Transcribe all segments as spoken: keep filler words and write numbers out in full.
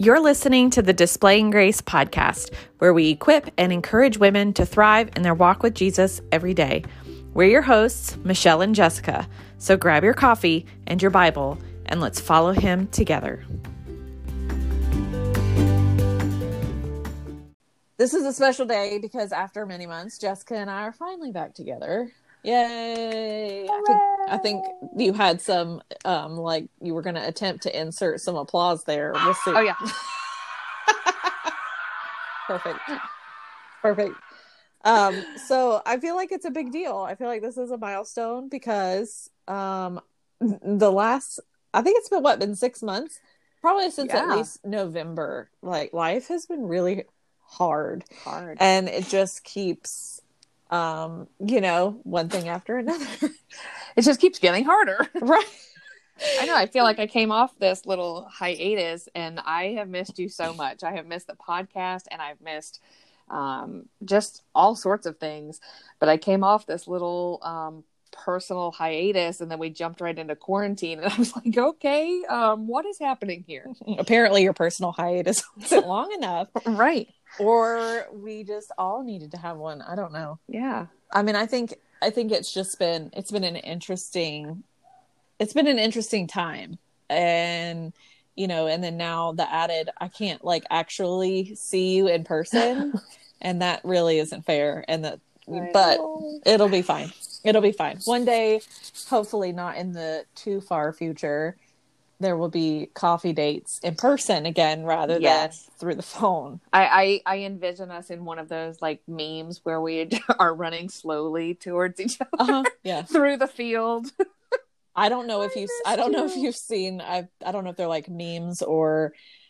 You're listening to the Displaying Grace podcast, where we equip and encourage women to thrive in their walk with Jesus every day. We're your hosts, Michelle and Jessica. So grab your coffee and your Bible, and let's follow him together. This is a special day because after many months, Jessica and I are finally back together. Yay! I think, I think you had some, um, like you were going to attempt to insert some applause there. We'll see. Oh yeah. Perfect. Perfect. Um, so I feel like it's a big deal. I feel like this is a milestone because, um, the last, I think it's been what, been six months, probably since Yeah. at least November. Like life has been really hard, Hard. and it just keeps, um, you know, one thing after another. It just keeps getting harder. Right. I know. I feel like I came off this little hiatus and I have missed you so much. I have missed the podcast and I've missed um, just all sorts of things. But I came off this little um, personal hiatus and then we jumped right into quarantine. And I was like, okay, um, what is happening here? Apparently your personal hiatus wasn't long enough. Right. Or we just all needed to have one. I don't know. Yeah. I mean, I think, I think it's just been, it's been an interesting, it's been an interesting time. And, you know, and then now the added, I can't like actually see you in person. And that really isn't fair. And that, but it'll be fine. It'll be fine. One day, hopefully not in the too far future, there will be coffee dates in person again rather Yes. than through the phone. I, I, I envision us in one of those like memes where we are running slowly towards each other Uh-huh. Yeah. through the field. I don't know if I you missed I don't know if you. you've seen I I don't know if they're like memes or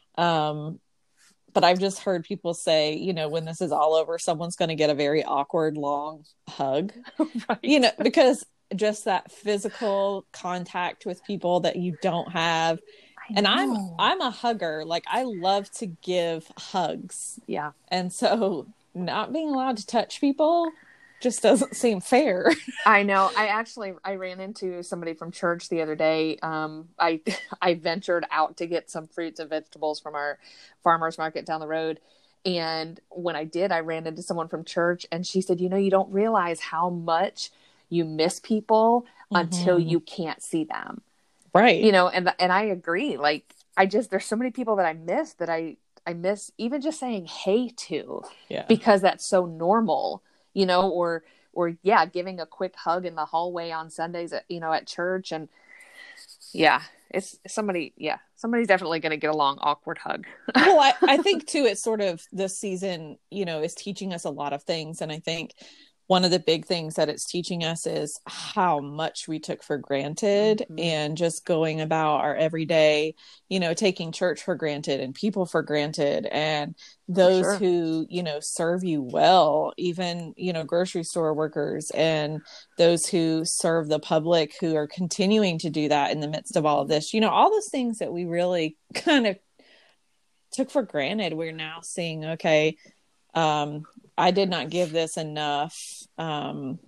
um but I've just heard people say, you know, when this is all over, someone's going to get a very awkward long hug. Right. You know, because just that physical contact with people that you don't have. I And I'm know. I'm a hugger. Like I love to give hugs. Yeah. And so not being allowed to touch people just doesn't seem fair. I know. I actually, I ran into somebody from church the other day. Um, I, I ventured out to get some fruits and vegetables from our farmer's market down the road. And when I did, I ran into someone from church and she said, you know, you don't realize how much you miss people until Mhm. you can't see them. Right. You know, and, and I agree. Like, I just, there's so many people that I miss that I, I miss even just saying hey to, Yeah. because that's so normal. You know, or, or yeah, giving a quick hug in the hallway on Sundays at, you know, at church. And yeah, it's somebody, yeah, somebody's definitely going to get a long, awkward hug. Well, I, I think too, it's sort of this season, you know, is teaching us a lot of things. And I think one of the big things that it's teaching us is how much we took for granted Mhm. and just going about our everyday, you know, taking church for granted and people for granted and those sure. who, you know, serve you well, even, you know, grocery store workers and those who serve the public who are continuing to do that in the midst of all of this, you know, all those things that we really kind of took for granted. We're now seeing, okay, um, I did not give this enough um,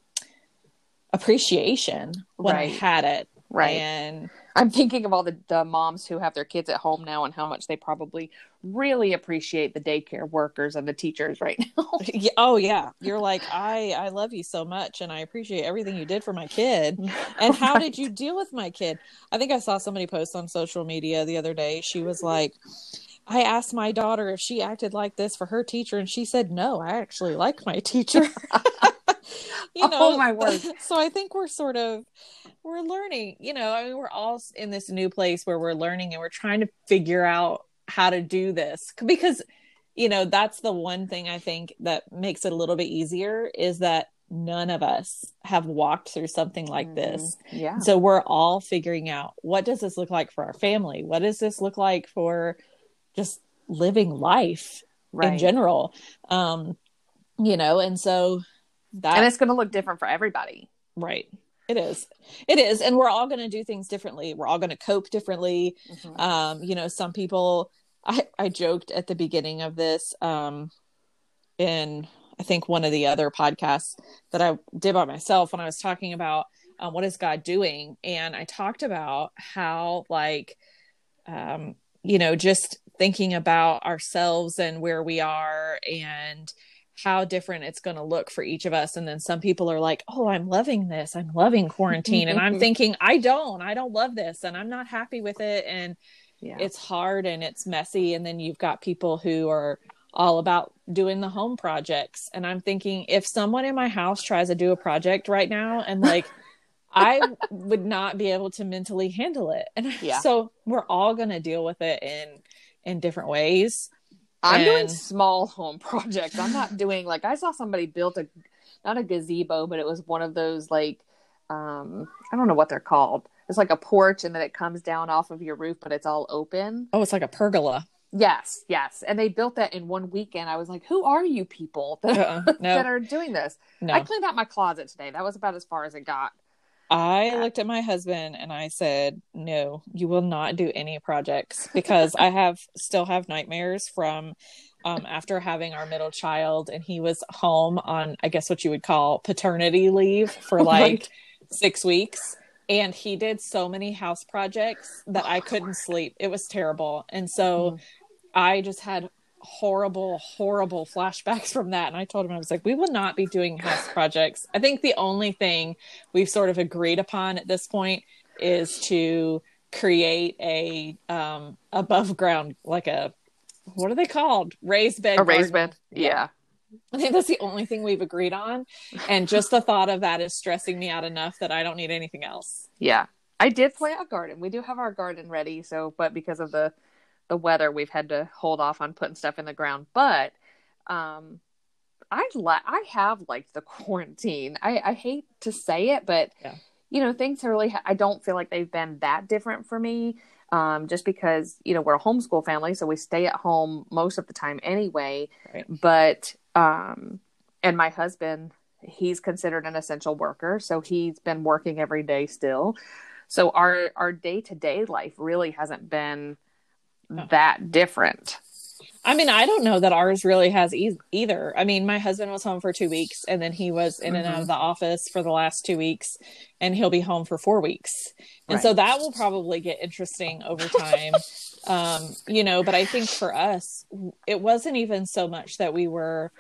appreciation when Right. I had it. Right. And I'm thinking of all the, the moms who have their kids at home now and how much they probably really appreciate the daycare workers and the teachers right now. yeah, oh yeah, you're like, I, I love you so much. And I appreciate everything you did for my kid. And how Right. did you deal with my kid? I think I saw somebody post on social media the other day. She was like, I asked my daughter if she acted like this for her teacher. And she said, no, I actually like my teacher. You know, Oh, my word. So I think we're sort of, we're learning, you know, I mean, we're all in this new place where we're learning and we're trying to figure out how to do this because, you know, that's the one thing I think that makes it a little bit easier is that none of us have walked through something like this. Mhm. Yeah. So we're all figuring out, what does this look like for our family? What does this look like for just living life Right. in general? Um, you know, and so that, And it's going to look different for everybody. right. It is. It is. And we're all going to do things differently. We're all going to cope differently. Mhm. Um, you know, some people, I, I joked at the beginning of this, um, in, I think one of the other podcasts that I did by myself when I was talking about, um, what is God doing? And I talked about how like, um, you know, just thinking about ourselves and where we are and how different it's going to look for each of us. And then some people are like, oh, I'm loving this. I'm loving quarantine. And I'm thinking, I don't, I don't love this and I'm not happy with it. And yeah. It's hard and it's messy. And then you've got people who are all about doing the home projects. And I'm thinking, if someone in my house tries to do a project right now and like, I would not be able to mentally handle it. And yeah. so we're all going to deal with it in, in different ways. I'm and... doing small home projects. I'm not doing like, I saw somebody built a, not a gazebo, but it was one of those like, um, I don't know what they're called. It's like a porch and then it comes down off of your roof, but it's all open. Oh, it's like a pergola. Yes, yes. And they built that in one weekend. I was like, who are you people that, uh-uh, no. that are doing this? No. I cleaned out my closet today. That was about as far as it got. I looked at my husband and I said, no, you will not do any projects because I have still have nightmares from um, after having our middle child, and he was home on, I guess what you would call paternity leave for like right. six weeks. And he did so many house projects that I couldn't sleep. It was terrible. And so mm. I just had horrible, horrible flashbacks from that. And I told him, I was like, we will not be doing house projects. I think the only thing we've sort of agreed upon at this point is to create a um, above ground, like a, what are they called? Raised bed. A raised bed. Yeah. I think that's the only thing we've agreed on. And just the thought of that is stressing me out enough that I don't need anything else. Yeah. I did plant a garden. We do have our garden ready. So, but because of the, the weather, we've had to hold off on putting stuff in the ground. But, um, I la- I have liked the quarantine. I, I hate to say it, but yeah. you know, things are really, ha- I don't feel like they've been that different for me. Um, just because, you know, we're a homeschool family, so we stay at home most of the time anyway. Right. But, um, and my husband, he's considered an essential worker, so he's been working every day still. So our, our day-to-day life really hasn't been oh. that different. I mean, I don't know that ours really has e- either. I mean, my husband was home for two weeks and then he was in mm-hmm. and out of the office for the last two weeks and he'll be home for four weeks. And right. so that will probably get interesting over time. um, you know, but I think for us, it wasn't even so much that we were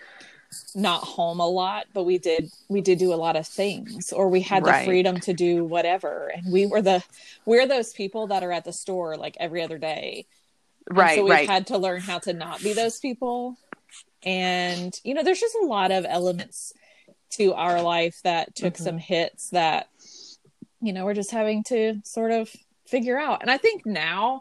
not home a lot, but we did, we did do a lot of things, or we had right. the freedom to do whatever. And we were the, we're those people that are at the store like every other day. Right. And so we've right. had to learn how to not be those people. And, you know, there's just a lot of elements to our life that took mm-hmm. some hits that, you know, we're just having to sort of figure out. And I think now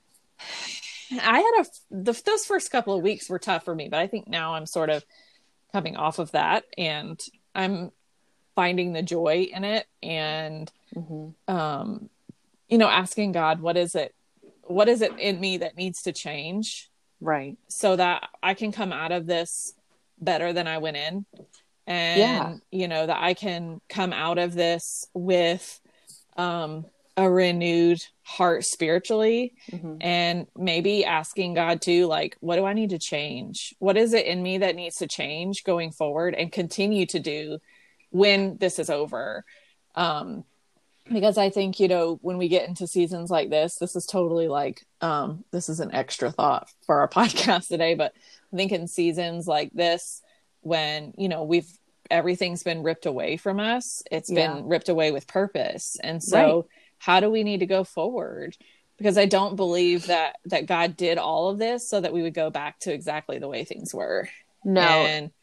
I had a, the, those first couple of weeks were tough for me, but I think now I'm sort of coming off of that and I'm finding the joy in it and, mm-hmm. um, you know, asking God, what is it? What is it in me that needs to change? Right. So that I can come out of this better than I went in. And, yeah. you know, that I can come out of this with um, a renewed heart spiritually mm-hmm. and maybe asking God too, like, what do I need to change? What is it in me that needs to change going forward and continue to do when this is over? Um, Because I think, you know, when we get into seasons like this, this is totally like, um, this is an extra thought for our podcast today, but I think in seasons like this, when, you know, we've, everything's been ripped away from us, it's yeah. been ripped away with purpose. And so right. how do we need to go forward? Because I don't believe that, that God did all of this so that we would go back to exactly the way things were. No. And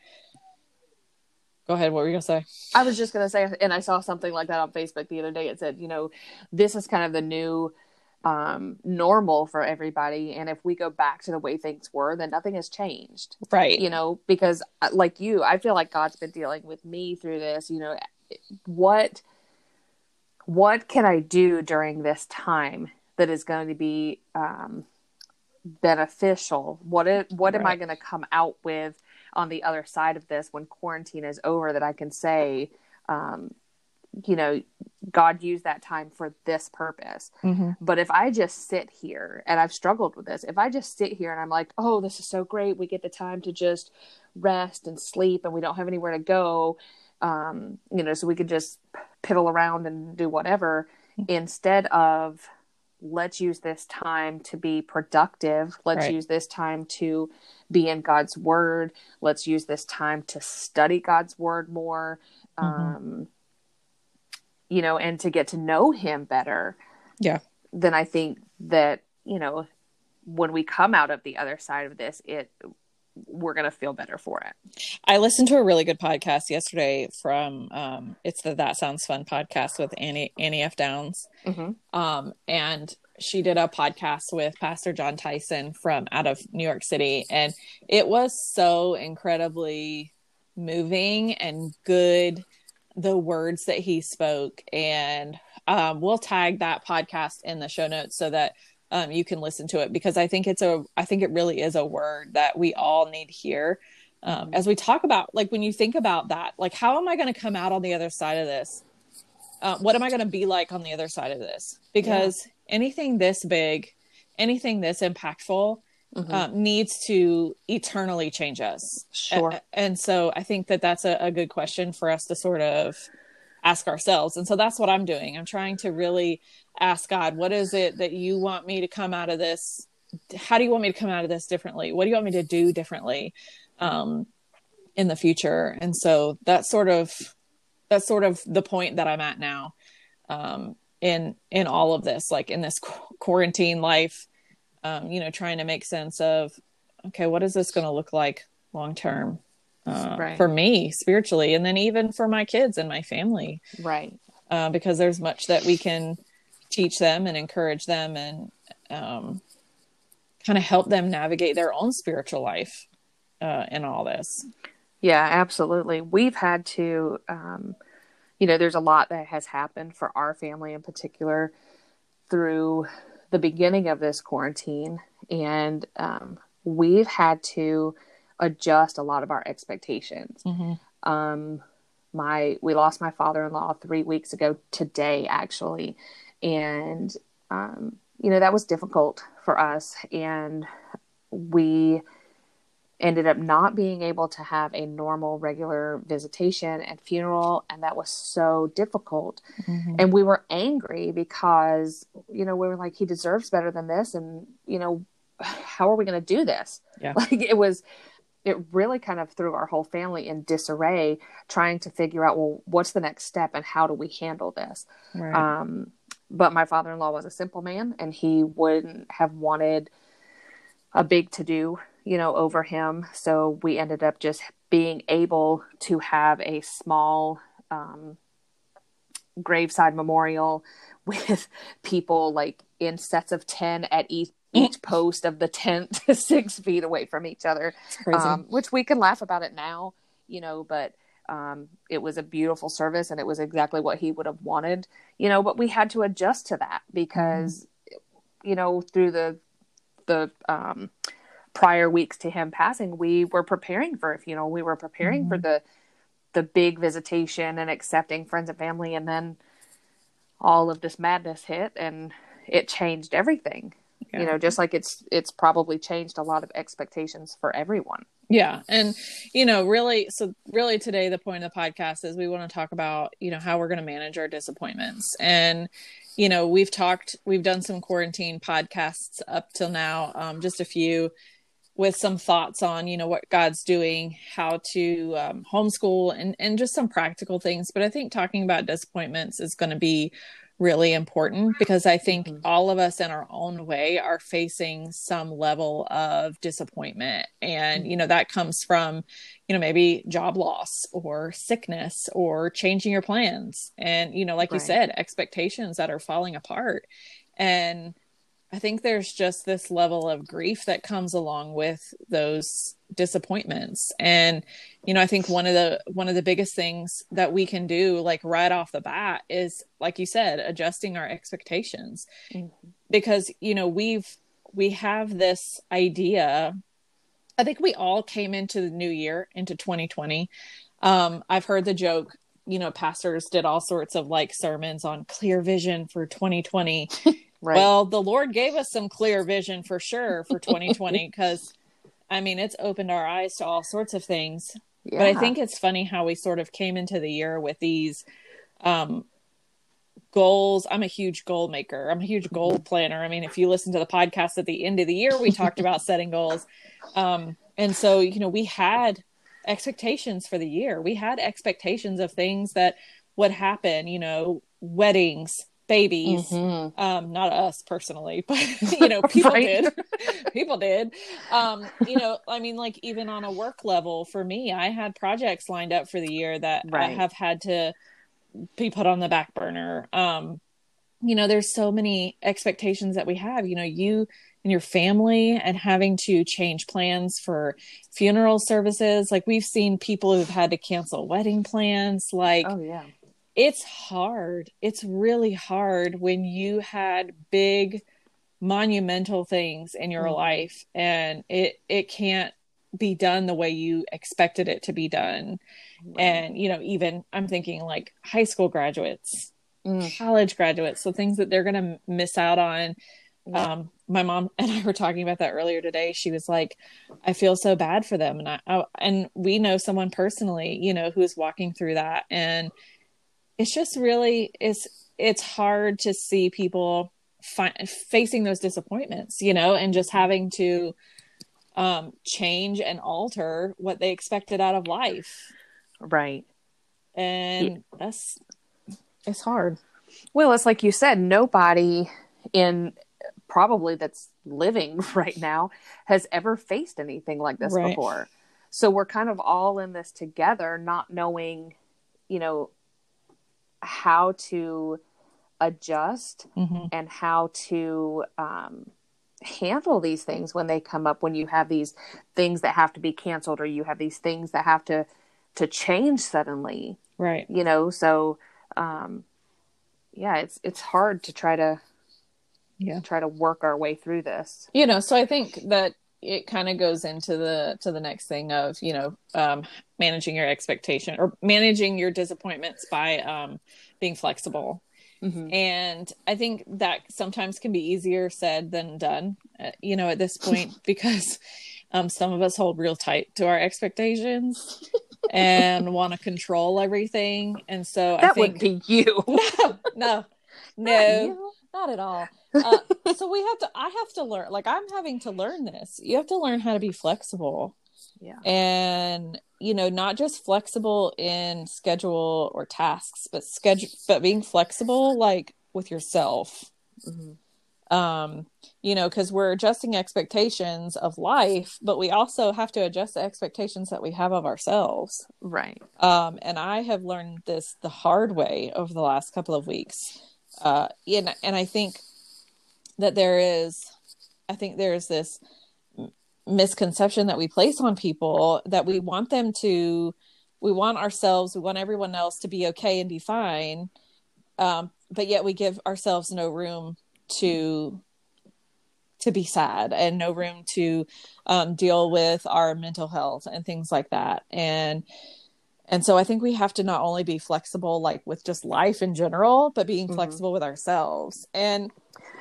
go ahead. What were you going to say? I was just going to say, and I saw something like that on Facebook the other day. It said, you know, this is kind of the new um, normal for everybody. And if we go back to the way things were, then nothing has changed. Right. You know, because like you, I feel like God's been dealing with me through this. You know, what, what can I do during this time that is going to be um, beneficial? What, it, what right. am I going to come out with on the other side of this when quarantine is over, that I can say, um, you know, God used that time for this purpose. Mm-hmm. But if I just sit here, and I've struggled with this, if I just sit here and I'm like, oh, this is so great, we get the time to just rest and sleep and we don't have anywhere to go, um, you know, so we could just piddle around and do whatever mm-hmm. instead of let's use this time to be productive. Let's Right. use this time to be in God's word. Let's use this time to study God's word more, Mm-hmm. um, you know, and to get to know him better. Yeah. Then I think that, you know, when we come out of the other side of this, it, we're going to feel better for it. I listened to a really good podcast yesterday from, um, it's the That Sounds Fun podcast with Annie, Annie F. Downs. Mm-hmm. Um, and she did a podcast with Pastor John Tyson from out of New York City. And it was so incredibly moving and good, the words that he spoke. And um, we'll tag that podcast in the show notes so that um, you can listen to it, because I think it's a, I think it really is a word that we all need to hear. Um, Mm-hmm. as we talk about, like, when you think about that, like, how am I going to come out on the other side of this? Uh, what am I going to be like on the other side of this? Because yeah. anything this big, anything this impactful, mm-hmm. um, needs to eternally change us. Sure. A- and so I think that that's a, a good question for us to sort of ask ourselves. And so that's what I'm doing. I'm trying to really ask God, what is it that you want me to come out of this? How do you want me to come out of this differently? What do you want me to do differently um, in the future? And so that's sort of, that's sort of the point that I'm at now um, in, in all of this, like in this qu- quarantine life, um, you know, trying to make sense of, okay, what is this going to look like long-term uh, right. for me spiritually? And then even for my kids and my family, right. Uh, because there's much that we can teach them and encourage them and um, kind of help them navigate their own spiritual life uh, in all this. Yeah, absolutely. We've had to, um, you know, there's a lot that has happened for our family in particular through the beginning of this quarantine. And um, we've had to adjust a lot of our expectations. Mm-hmm. Um, my, we lost my father-in-law three weeks ago today, actually. And, um, you know, that was difficult for us. And we ended up not being able to have a normal, regular visitation and funeral. And that was so difficult. Mm-hmm. And we were angry because, you know, we were like, he deserves better than this. And, you know, how are we going to do this? Yeah. Like it was, it really kind of threw our whole family in disarray, trying to figure out, well, what's the next step and how do we handle this? Right. Um, but my father-in-law was a simple man, and he wouldn't have wanted a big to-do, you know, over him. So we ended up just being able to have a small um, graveside memorial with people like in sets of ten at each each post of the tent, six feet away from each other, um, which we can laugh about it now, you know, but um, it was a beautiful service and it was exactly what he would have wanted, you know, but we had to adjust to that because, mm-hmm. you know, through the, the um, prior weeks to him passing, we were preparing for a funeral. We were preparing mm-hmm. for the, the big visitation and accepting friends and family. And then all of this madness hit and it changed everything. Yeah. You know, just like it's, it's probably changed a lot of expectations for everyone. Yeah. And, you know, really, so really today, the point of the podcast is we want to talk about, you know, how we're going to manage our disappointments. And, you know, we've talked, we've done some quarantine podcasts up till now, um, just a few with some thoughts on, you know, what God's doing, how to um, homeschool and, and just some practical things. But I think talking about disappointments is going to be really important because I think mm-hmm. all of us in our own way are facing some level of disappointment. And, mm-hmm. you know, that comes from, you know, maybe job loss or sickness or changing your plans. And, you know, like right. you said, expectations that are falling apart. And I think there's just this level of grief that comes along with those disappointments. And, you know, I think one of the, one of the biggest things that we can do, like right off the bat is, like you said, adjusting our expectations mm-hmm. because, you know, we've, we have this idea. I think we all came into the new year, into twenty twenty. Um, I've heard the joke, you know, pastors did all sorts of like sermons on clear vision for twenty twenty. Right. Well, the Lord gave us some clear vision for sure for twenty twenty because, I mean, it's opened our eyes to all sorts of things. Yeah. But I think it's funny how we sort of came into the year with these, um, goals. I'm a huge goal maker. I'm a huge goal planner. I mean, if you listen to the podcast at the end of the year, we talked about setting goals. Um, and so, you know, we had expectations for the year. We had expectations of things that would happen, you know, weddings, babies, Mm-hmm. um, not us personally, but, you know, people Right. did, people did, um, you know, I mean, like even on a work level for me, I had projects lined up for the year that I Right. have had to be put on the back burner. Um, you know, there's so many expectations that we have, you know, you and your family, and having to change plans for funeral services. Like we've seen people who've had to cancel wedding plans. Like, Oh yeah. it's hard. It's really hard when you had big monumental things in your Mm-hmm. life and it it can't be done the way you expected it to be done. Right. And you know, even I'm thinking like high school graduates, Mm. college graduates, so things that they're going to miss out on. Yeah. Um, my mom and I were talking about that earlier today. She was like, I feel so bad for them. And I, I and we know someone personally, you know, who's walking through that. And it's just really, it's, it's hard to see people fi- facing those disappointments, you know, and just having to um, change and alter what they expected out of life. Right. And Yeah. that's, it's hard. Well, it's like you said, nobody in probably that's living right now has ever faced anything like this Right. before. So we're kind of all in this together, not knowing, you know, how to adjust Mm-hmm. and how to um, handle these things when they come up, when you have these things that have to be canceled, or you have these things that have to, to change suddenly, Right. you know? So, um, yeah, it's, it's hard to try to, Yeah. try to work our way through this. You know, so I think that it kind of goes into the, to the next thing of, you know, um, managing your expectation or managing your disappointments by um, being flexible. Mm-hmm. And I think that sometimes can be easier said than done, uh, you know, at this point, because um, some of us hold real tight to our expectations and want to control everything. And so I That think would be you. no, no, no, Not you. not at all. Uh, so we have to, I have to learn, like I'm having to learn this. You have to learn how to be flexible. Yeah. And, you know, not just flexible in schedule or tasks, but schedule, but being flexible, like with yourself. Mm-hmm. Um, you know, cause we're adjusting expectations of life, but we also have to adjust the expectations that we have of ourselves. Right. Um, and I have learned this the hard way over the last couple of weeks. Uh, and, and I think that there is, I think there's this misconception that we place on people that we want them to, we want ourselves, we want everyone else to be okay and be fine. Um, but yet we give ourselves no room to, to be sad, and no room to um, deal with our mental health and things like that. And, and so I think we have to not only be flexible, like with just life in general, but being Mm-hmm. flexible with ourselves. And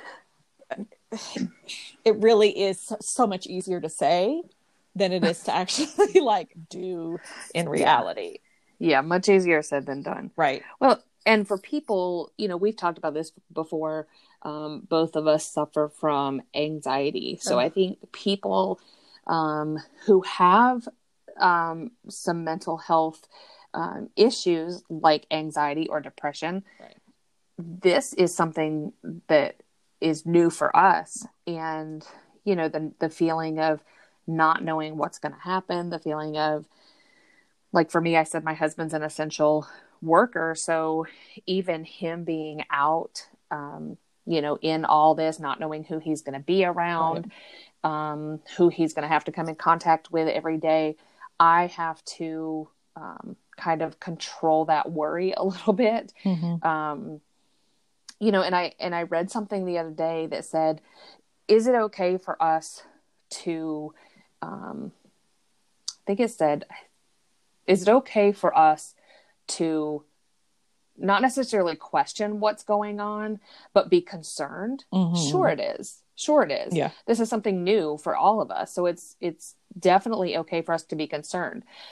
it really is so much easier to say than it is to actually like do in reality. Yeah. Yeah, much easier said than done. Right. Well, and for people, you know, we've talked about this before. Um, both of us suffer from anxiety. So Oh. I think people um, who have um, some mental health um, issues like anxiety or depression, Right. this is something that is new for us. And, you know, the, the feeling of not knowing what's going to happen, the feeling of, like for me, I said my husband's an essential worker. So even him being out, um, you know, in all this, not knowing who he's going to be around, right. um, who he's going to have to come in contact with every day, I have to um, kind of control that worry a little bit. Mm-hmm. Um, you know, and I, and I read something the other day that said, is it okay for us to, um, I think it said, is it okay for us to not necessarily question what's going on, but be concerned? Mm-hmm. Sure it is. Sure it is. Yeah. This is something new for all of us. So it's, it's definitely okay for us to be concerned.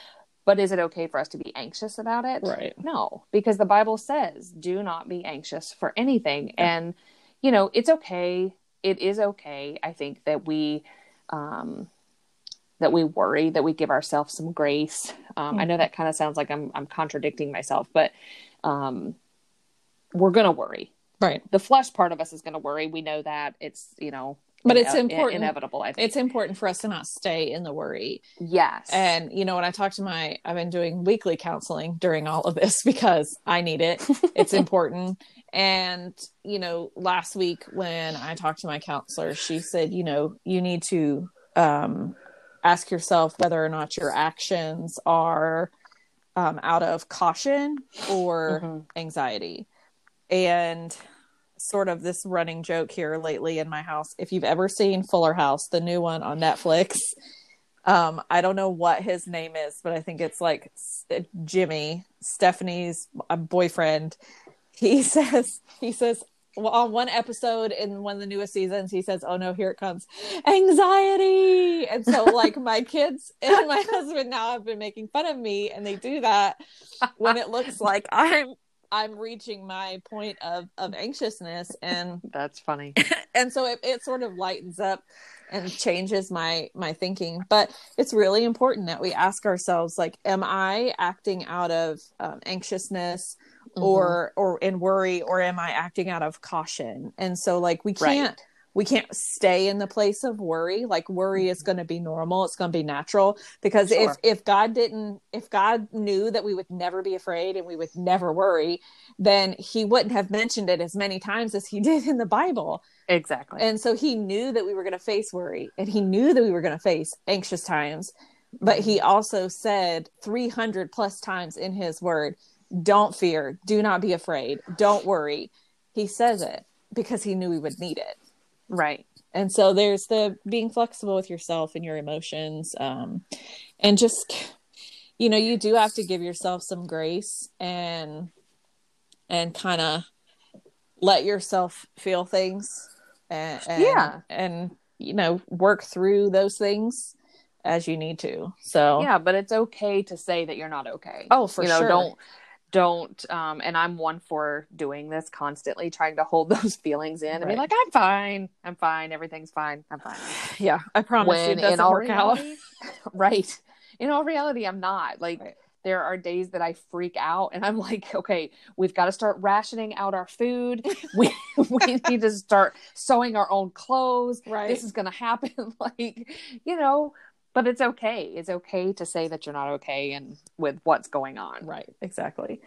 But is it okay for us to be anxious about it? Right. No, because the Bible says, do not be anxious for anything. Yeah. And, you know, it's okay. It is okay. I think that we, um, that we worry, that we give ourselves some grace. Um, mm-hmm. I know that kind of sounds like I'm, I'm contradicting myself, but, um, we're going to worry. Right. The flesh part of us is going to worry. We know that it's, you know, but ine- it's important, inevitable. I think it's important for us to not stay in the worry. Yes. And, you know, when I talk to my, I've been doing weekly counseling during all of this because I need it. It's important. And, you know, last week when I talked to my counselor, she said, you know, you need to, um, ask yourself whether or not your actions are, um, out of caution or mm-hmm. anxiety. And sort of this running joke here lately in my house. If you've ever seen Fuller House, the new one on Netflix, um, I don't know what his name is, but I think it's like Jimmy, Stephanie's boyfriend. He says, he says, well, on one episode in one of the newest seasons, he says, "Oh no, here it comes, anxiety." And so like my kids and my husband now have been making fun of me, and they do that when it looks like I'm I'm reaching my point of, of anxiousness. And that's funny. And so it, it sort of lightens up and changes my, my thinking. But it's really important that we ask ourselves, like, am I acting out of um, anxiousness mm-hmm. or, or in worry, or am I acting out of caution? And so like, we can't, right. we can't stay in the place of worry. Like worry is going to be normal. It's going to be natural, because sure. if, if God didn't, if God knew that we would never be afraid and we would never worry, then he wouldn't have mentioned it as many times as he did in the Bible. Exactly. And so he knew that we were going to face worry, and he knew that we were going to face anxious times, but he also said three hundred plus times in his word, don't fear, do not be afraid, don't worry. He says it because he knew we would need it. Right. And so there's the being flexible with yourself and your emotions. Um, and just, you know, you do have to give yourself some grace and, and kind of let yourself feel things and, and, yeah. and, you know, work through those things as you need to. So, yeah, but it's okay to say that you're not okay. Oh, for you know, sure. Don't, Don't, um, and I'm one for doing this constantly, trying to hold those feelings in and right. be like, I'm fine, I'm fine, everything's fine, I'm fine. Yeah, I promise when you, it doesn't work reality, out. Right. In all reality, I'm not. Like, right. there are days that I freak out and I'm like, okay, we've got to start rationing out our food. We, we need to start sewing our own clothes. Right. This is going to happen. Like, you know, but it's okay. It's okay to say that you're not okay and with what's going on. Right. Exactly.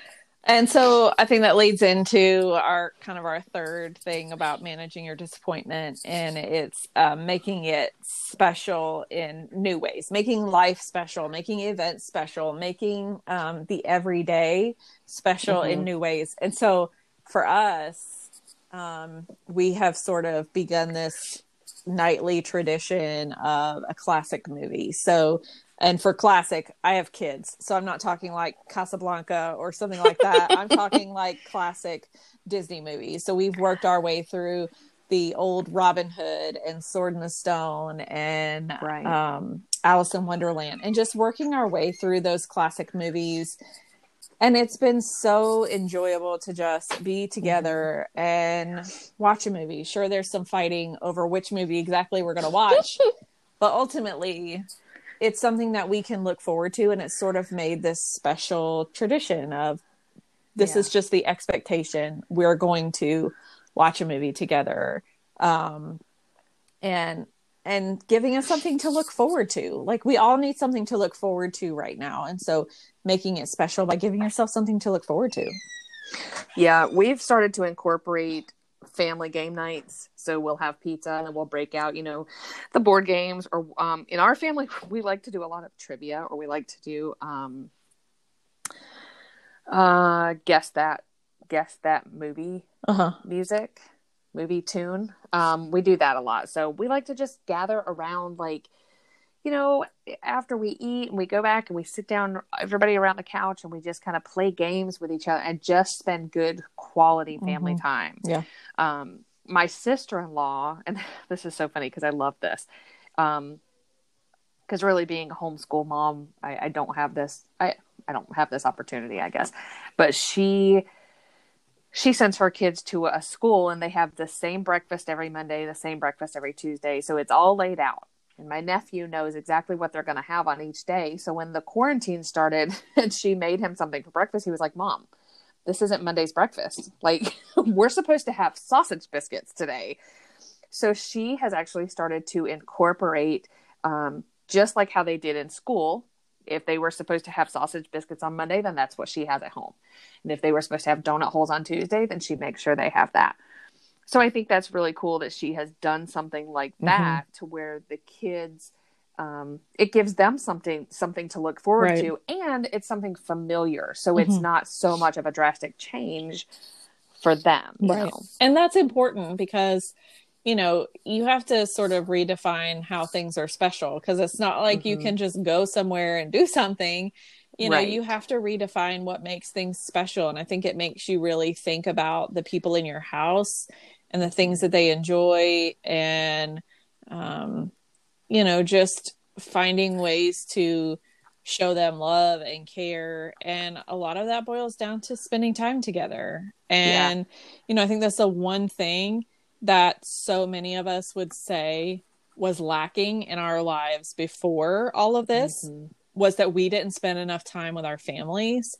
And so I think that leads into our kind of our third thing about managing your disappointment. And it's um, making it special in new ways, making life special, making events special, making um, the everyday special mm-hmm. in new ways. And so for us, um, we have sort of begun this nightly tradition of a classic movie. So, and for classic, I have kids, so I'm not talking like Casablanca or something like that. I'm talking like classic Disney movies. So we've worked our way through the old Robin Hood and Sword in the Stone and right. um, Alice in Wonderland, and just working our way through those classic movies. And it's been so enjoyable to just be together and watch a movie. Sure, there's some fighting over which movie exactly we're going to watch, but ultimately it's something that we can look forward to. And it's sort of made this special tradition of this yeah. is just the expectation. We're going to watch a movie together. Um, and, and giving us something to look forward to. Like, we all need something to look forward to right now. And so making it special by giving yourself something to look forward to. Yeah, we've started to incorporate family game nights. So we'll have pizza and then we'll break out, you know, the board games, or um, in our family, we like to do a lot of trivia, or we like to do um, uh, guess that, guess that movie uh-huh. music. movie tune. Um, we do that a lot. So we like to just gather around, like, you know, after we eat and we go back and we sit down, everybody around the couch, and we just kind of play games with each other and just spend good quality family mm-hmm. time. Yeah. Um, my sister-in-law, and this is so funny because I love this. Um, because really being a homeschool mom, I, I don't have this, I, I don't have this opportunity, I guess, but she, she sends her kids to a school and they have the same breakfast every Monday, the same breakfast every Tuesday. So it's all laid out. And my nephew knows exactly what they're going to have on each day. So when the quarantine started and she made him something for breakfast, he was like, Mom, this isn't Monday's breakfast. Like, we're supposed to have sausage biscuits today. So she has actually started to incorporate, um, just like how they did in school. If they were supposed to have sausage biscuits on Monday, then that's what she has at home. And if they were supposed to have donut holes on Tuesday, then she makes sure they have that. So I think that's really cool that she has done something like that mm-hmm. to where the kids, um, it gives them something, something to look forward right. to, and it's something familiar. So mm-hmm. it's not so much of a drastic change for them. Right. Know? And that's important because, you know, you have to sort of redefine how things are special, because it's not like mm-hmm. you can just go somewhere and do something. You know, right. you have to redefine what makes things special. And I think it makes you really think about the people in your house and the things that they enjoy, and, um, you know, just finding ways to show them love and care. And a lot of that boils down to spending time together. And, yeah. you know, I think that's the one thing that so many of us would say was lacking in our lives before all of this, mm-hmm. was that we didn't spend enough time with our families.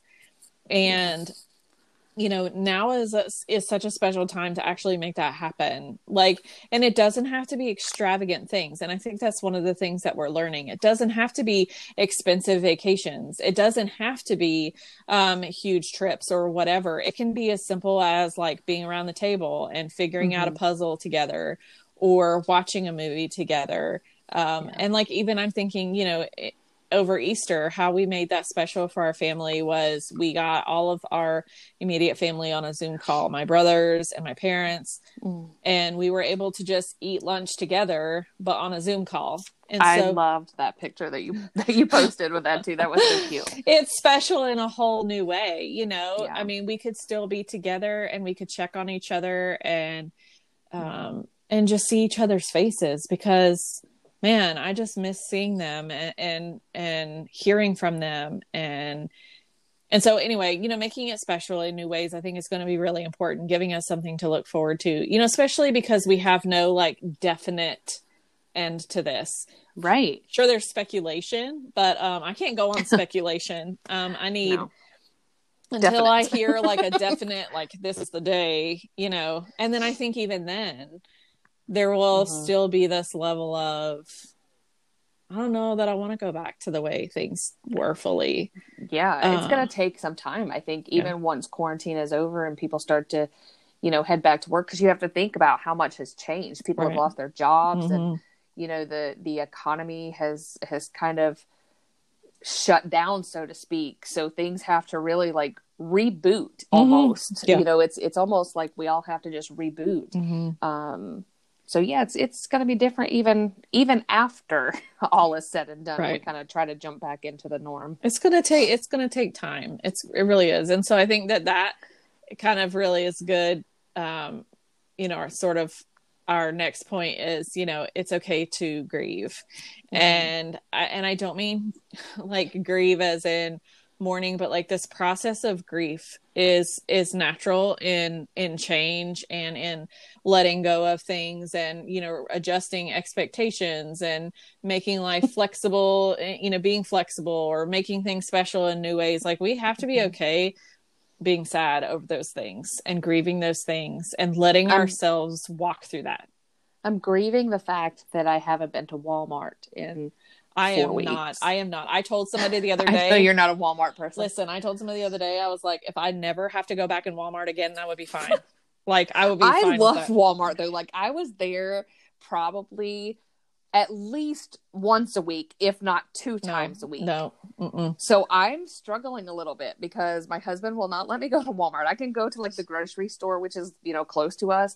And, yes. you know, now is a, is such a special time to actually make that happen. Like, and it doesn't have to be extravagant things. And I think that's one of the things that we're learning. It doesn't have to be expensive vacations. It doesn't have to be um, huge trips or whatever. It can be as simple as like being around the table and figuring mm-hmm. out a puzzle together, or watching a movie together. Um, yeah. And like, even I'm thinking, you know, it, over Easter, how we made that special for our family was we got all of our immediate family on a Zoom call, my brothers and my parents, mm. and we were able to just eat lunch together, but on a Zoom call. And I so, loved that picture that you that you posted with that too. That was so cute. It's special in a whole new way, you know. Yeah. I mean, we could still be together and we could check on each other and um and just see each other's faces, because man, I just miss seeing them and, and, and hearing from them. And, and so anyway, you know, making it special in new ways, I think is going to be really important, giving us something to look forward to, you know, especially because we have no like definite end to this. Right. Sure. There's speculation, but, um, I can't go on speculation. Um, I need, no. until definite. I hear like a definite, like this is the day, you know, and then I think even then, there will mm-hmm. still be this level of, I don't know that I want to go back to the way things were fully. Yeah, it's um, going to take some time. I think even yeah. once quarantine is over and people start to, you know, head back to work, because you have to think about how much has changed. People right. have lost their jobs mm-hmm. and, you know, the, the economy has, has kind of shut down, so to speak. So things have to really like reboot almost, mm-hmm. yeah. you know, it's, it's almost like we all have to just reboot. Mm-hmm. Um, So yeah, it's it's going to be different even even after all is said and done. Right. We kind of try to jump back into the norm. It's going to take it's going to take time. It's it really is, and so I think that that kind of really is good. Um, you know, our sort of our next point is, you know, it's okay to grieve, mm-hmm. and I, and I don't mean like grieve as in mourning, but like this process of grief is is natural in in change and in letting go of things, and you know, adjusting expectations and making life flexible, you know, being flexible or making things special in new ways. Like we have to be okay being sad over those things and grieving those things and letting I'm, ourselves walk through that. I'm grieving the fact that I haven't been to Walmart in I am weeks. not. I am not. I told somebody the other day. I know you're not a Walmart person. Listen, I told somebody the other day, I was like, if I never have to go back in Walmart again, that would be fine. Like, I would be I fine love with that. Walmart, though. Like, I was there probably at least once a week, if not two no, times a week. No. Mm-mm. So I'm struggling a little bit because my husband will not let me go to Walmart. I can go to, like, the grocery store, which is, you know, close to us.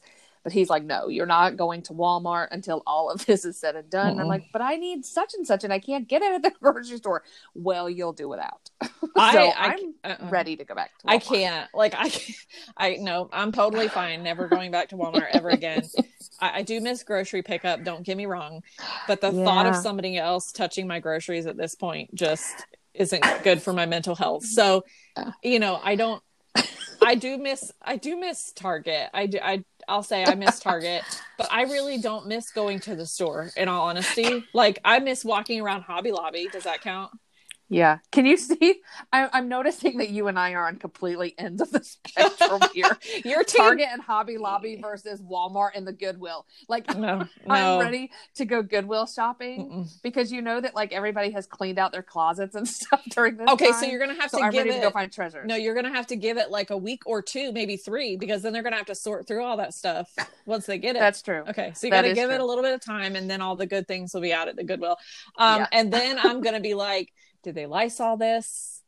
But he's like, no, you're not going to Walmart until all of this is said and done. And I'm like, but I need such and such and I can't get it at the grocery store. Well, you'll do without. so I, I, I'm uh-uh. ready to go back to Walmart. I can't. Like, I can't. I, no, I'm totally fine. Never going back to Walmart ever again. I, I do miss grocery pickup. Don't get me wrong. But the yeah. thought of somebody else touching my groceries at this point just isn't good for my mental health. So, you know, I don't, I do miss, I do miss Target. I do, I, I'll say I miss Target, but I really don't miss going to the store, in all honesty. Like, I miss walking around Hobby Lobby. Does that count? Yeah. Can you see? I, I'm noticing that you and I are on completely ends of the spectrum here. Your Target and Hobby Lobby versus Walmart and the Goodwill. Like, no, no. I'm ready to go Goodwill shopping Mm-mm. because you know that like everybody has cleaned out their closets and stuff during this okay, time. So you're gonna have so to I'm give ready it. to go find treasures. No, you're gonna have to give it like a week or two, maybe three, because then they're gonna have to sort through all that stuff once they get it. That's true. Okay, so you that gotta give true. it a little bit of time, and then all the good things will be out at the Goodwill. Um, yeah. And then I'm gonna be like, did they Lysol this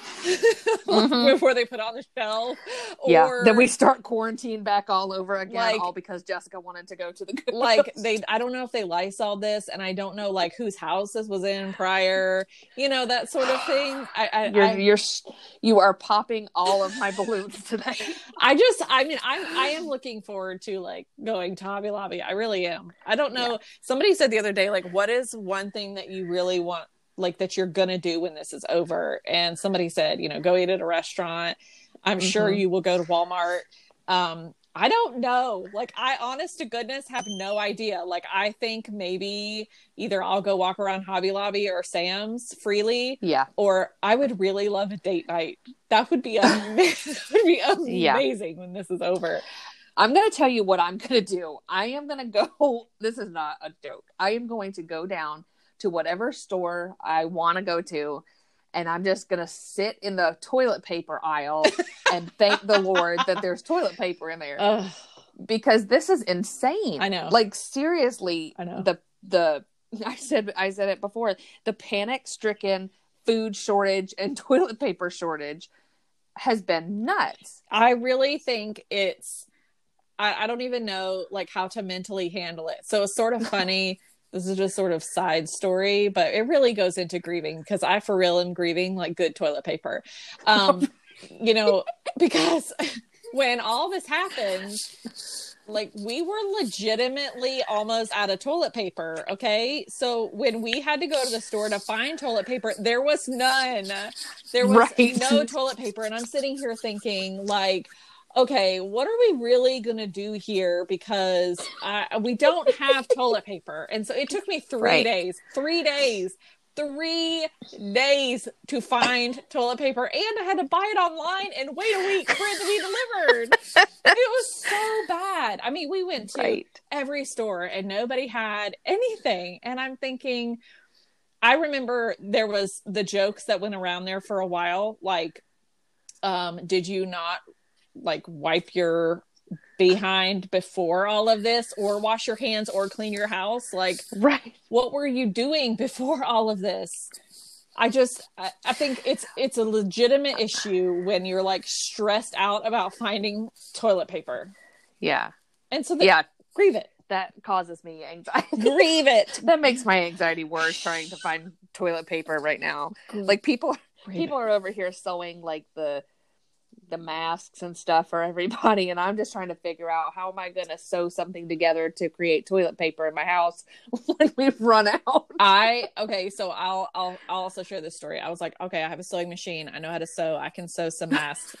mm-hmm. before they put it on the shelf? Or, yeah. Then we start quarantine back all over again, like, all because Jessica wanted to go to the Goodwill. Like they, I don't know if they Lysol this, and I don't know like whose house this was in prior, you know, that sort of thing. I, I you're, I, you're, you are popping all of my balloons today. I just, I mean, I'm, I am looking forward to like going to Hobby Lobby. I really am. I don't know. Yeah. Somebody said the other day, like, what is one thing that you really want, like that you're gonna do when this is over? And somebody said, you know, go eat at a restaurant. I'm mm-hmm. sure you will go to Walmart. Um, I don't know. Like, I honest to goodness have no idea. Like, I think maybe either I'll go walk around Hobby Lobby or Sam's freely. Yeah. Or I would really love a date night. That would be amazing. That would be amazing yeah. when this is over. I'm going to tell you what I'm going to do. I am going to go. This is not a joke. I am going to go down to whatever store I want to go to, and I'm just going to sit in the toilet paper aisle and thank the Lord that there's toilet paper in there. Ugh. Because this is insane. I know. Like, seriously, I know. the the I said I said it before, the panic-stricken food shortage and toilet paper shortage has been nuts. I really think it's I, I don't even know like how to mentally handle it. So it's sort of funny. This is just sort of side story, but it really goes into grieving because I for real am grieving like good toilet paper. Um, you know, because when all this happened, like we were legitimately almost out of toilet paper. Okay. So when we had to go to the store to find toilet paper, there was none. There was right. no toilet paper. And I'm sitting here thinking like, okay, what are we really going to do here? Because uh, we don't have toilet paper. And so it took me three right. days, three days, three days to find toilet paper. And I had to buy it online and wait a week for it to be delivered. It was so bad. I mean, we went to right. every store and nobody had anything. And I'm thinking, I remember there was the jokes that went around there for a while. Like, um, did you not like wipe your behind before all of this or wash your hands or clean your house? Like, right. what were you doing before all of this? I just, I, I think it's, it's a legitimate issue when you're like stressed out about finding toilet paper. Yeah. And so, the, yeah, grieve it. That causes me anxiety. Grieve it. That makes my anxiety worse trying to find toilet paper right now. Like people, grieve people it. Are over here sewing like the, the masks and stuff for everybody, and I'm just trying to figure out how am I going to sew something together to create toilet paper in my house when we've run out. I okay, so I'll I'll I'll also share this story. I was like, okay, I have a sewing machine. I know how to sew. I can sew some masks.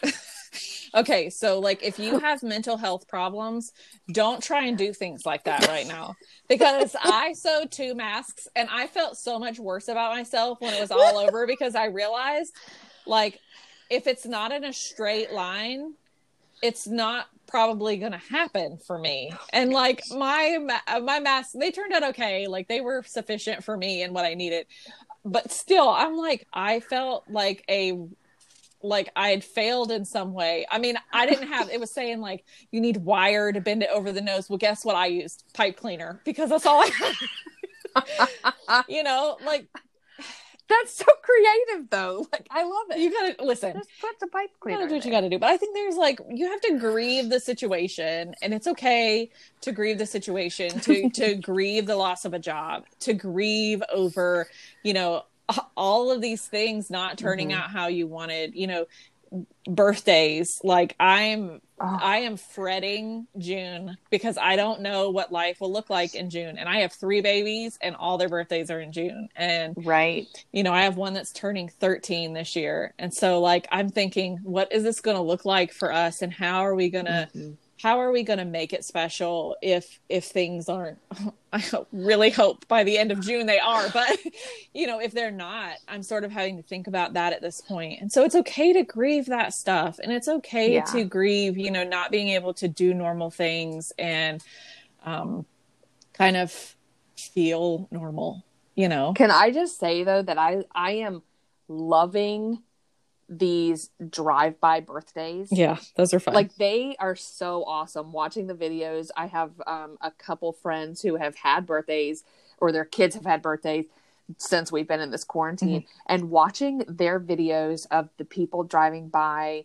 Okay, so like if you have mental health problems, don't try and do things like that right now. Because I sewed two masks and I felt so much worse about myself when it was all over because I realized like if it's not in a straight line, it's not probably going to happen for me. And like my, my masks, they turned out okay. Like they were sufficient for me and what I needed, but still I'm like, I felt like a, like I had failed in some way. I mean, I didn't have, it was saying like, you need wire to bend it over the nose. Well, guess what? I used pipe cleaner because that's all I had. You know, like, That's so creative, though. Like, I love it. You gotta listen. Just put the pipe cleaner. You gotta do what there. you gotta do. But I think there's like you have to grieve the situation, and it's okay to grieve the situation, to to grieve the loss of a job, to grieve over, you know, all of these things not turning mm-hmm. out how you wanted. You know, birthdays. Like I'm oh. I am fretting June because I don't know what life will look like in June. And I have three babies and all their birthdays are in June. And right. You know, I have one that's turning thirteen this year. And so like I'm thinking, what is this going to look like for us, and how are we going to mm-hmm. how are we going to make it special if if things aren't I hope, really hope by the end of June they are, but you know, if they're not, I'm sort of having to think about that at this point. And so it's okay to grieve that stuff, and it's okay yeah. to grieve, you know, not being able to do normal things and um kind of feel normal, you know. Can I just say though that I I am loving these drive-by birthdays. Yeah, those are fun. Like, they are so awesome. Watching the videos, I have um, a couple friends who have had birthdays, or their kids have had birthdays since we've been in this quarantine, mm-hmm. and watching their videos of the people driving by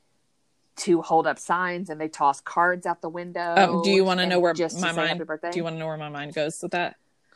to hold up signs, and they toss cards out the window. Oh, do you want to know where just my mind? Happy birthday? Do you want to know where my mind goes with that?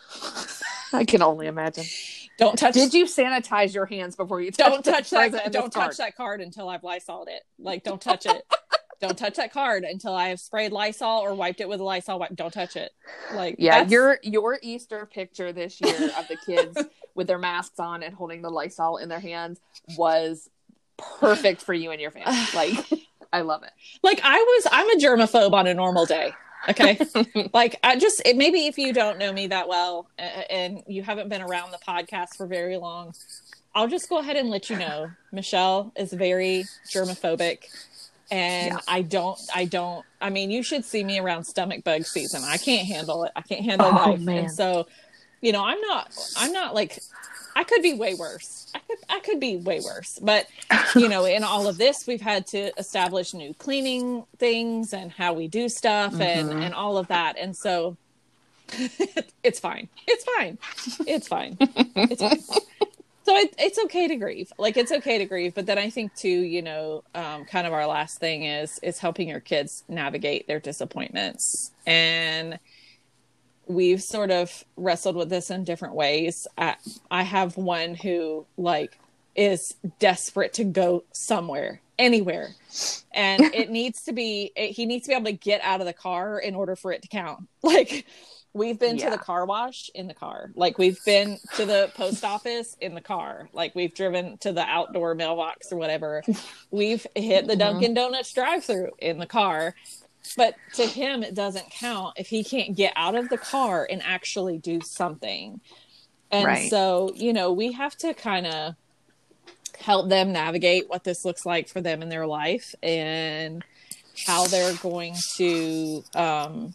I can only imagine. Don't touch. Did you sanitize your hands before you touch don't touch that? Don't touch card? that card until I've Lysoled it. Like, don't touch it. Don't touch that card until I have sprayed Lysol or wiped it with a Lysol wipe. Don't touch it. Like, yeah, that's... your your Easter picture this year of the kids with their masks on and holding the Lysol in their hands was perfect for you and your family. Like, I love it. Like, I was, I'm a germaphobe on a normal day. Okay. Like, I just, it, maybe if you don't know me that well uh, and you haven't been around the podcast for very long, I'll just go ahead and let you know, Michelle is very germophobic, and yeah. I don't, I don't, I mean, you should see me around stomach bug season. I can't handle it. I can't handle oh, life. Man. And so, you know, I'm not, I'm not like, I could be way worse. I could, I could be way worse. But, you know, in all of this, we've had to establish new cleaning things and how we do stuff mm-hmm. and, and all of that. And so it's fine. It's fine. It's fine. It's fine. So it, it's okay to grieve. Like, it's okay to grieve. But then I think too, you know, um, kind of our last thing is, is helping your kids navigate their disappointments. And we've sort of wrestled with this in different ways. I, I have one who like is desperate to go somewhere, anywhere. And it needs to be, it, he needs to be able to get out of the car in order for it to count. Like, we've been yeah. to the car wash in the car. Like, we've been to the post office in the car. Like, we've driven to the outdoor mailbox or whatever. We've hit the Dunkin' Donuts drive-thru in the car. But to him, it doesn't count if he can't get out of the car and actually do something. And right. so, you know, we have to kind of help them navigate what this looks like for them in their life and how they're going to, um,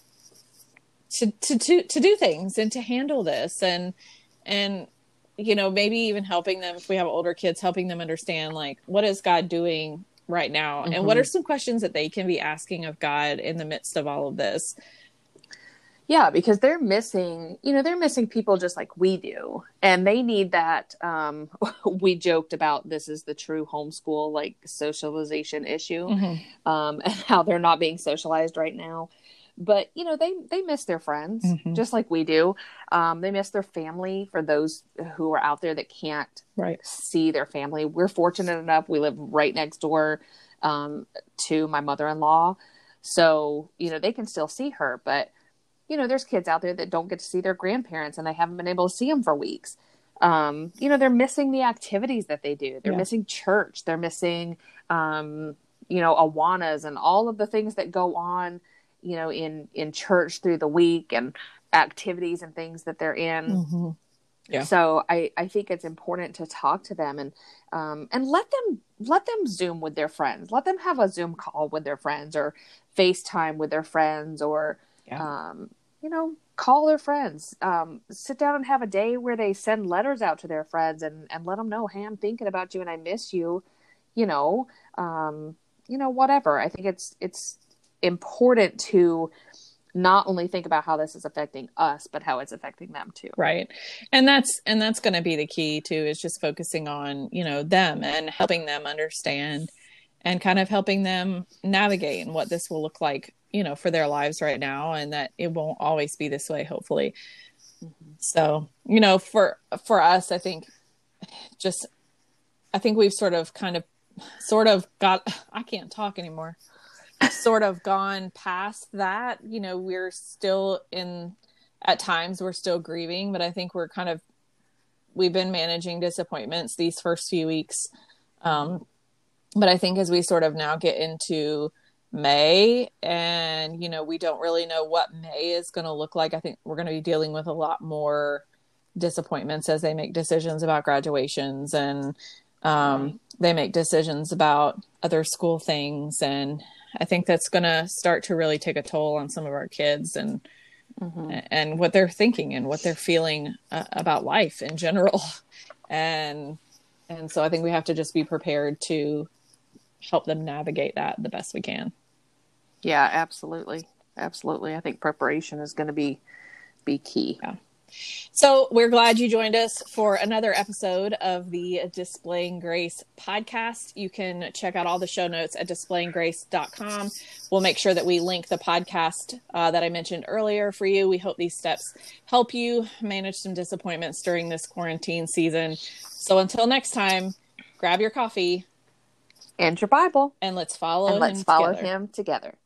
to, to, to, to do things and to handle this. And, and, you know, maybe even helping them, if we have older kids, helping them understand, like, what is God doing right now, mm-hmm. and what are some questions that they can be asking of God in the midst of all of this? Yeah, because they're missing, you know, they're missing people just like we do, and they need that. Um, we joked about this is the true homeschool, like, socialization issue, mm-hmm. um, and how they're not being socialized right now. But, you know, they, they miss their friends mm-hmm. just like we do. Um, they miss their family, for those who are out there that can't right. see their family. We're fortunate enough. We live right next door um, to my mother-in-law. So, you know, they can still see her. But, you know, there's kids out there that don't get to see their grandparents, and they haven't been able to see them for weeks. Um, you know, they're missing the activities that they do. They're yeah. missing church. They're missing, um, you know, Awanas and all of the things that go on, you know, in, in church through the week, and activities and things that they're in. Mm-hmm. Yeah. So I, I think it's important to talk to them and, um, and let them, let them Zoom with their friends, let them have a Zoom call with their friends, or FaceTime with their friends, or, yeah. um, you know, call their friends, um, sit down and have a day where they send letters out to their friends and, and let them know, hey, I'm thinking about you and I miss you, you know, um, you know, whatever. I think it's, it's, important to not only think about how this is affecting us, but how it's affecting them too. Right. And that's, and that's going to be the key too, is just focusing on, you know, them and helping them understand and kind of helping them navigate and what this will look like, you know, for their lives right now, and that it won't always be this way, hopefully. Mm-hmm. So, you know, for, for us, I think just, I think we've sort of kind of, sort of got, I can't talk anymore. Sort of gone past that. You know, we're still in, at times we're still grieving, but I think we're kind of, we've been managing disappointments these first few weeks. Um, but I think as we sort of now get into May, and, you know, we don't really know what May is going to look like. I think we're going to be dealing with a lot more disappointments as they make decisions about graduations, and um, they make decisions about other school things. And I think that's going to start to really take a toll on some of our kids, and mm-hmm. and what they're thinking and what they're feeling uh, about life in general. And and so I think we have to just be prepared to help them navigate that the best we can. Yeah, absolutely. Absolutely. I think preparation is going to be be key. Yeah. So we're glad you joined us for another episode of the Displaying Grace podcast. You can check out all the show notes at displaying grace dot com. We'll make sure that we link the podcast uh, that I mentioned earlier for you. We hope these steps help you manage some disappointments during this quarantine season. So until next time, grab your coffee and your Bible, and let's follow and let's him follow together. him together.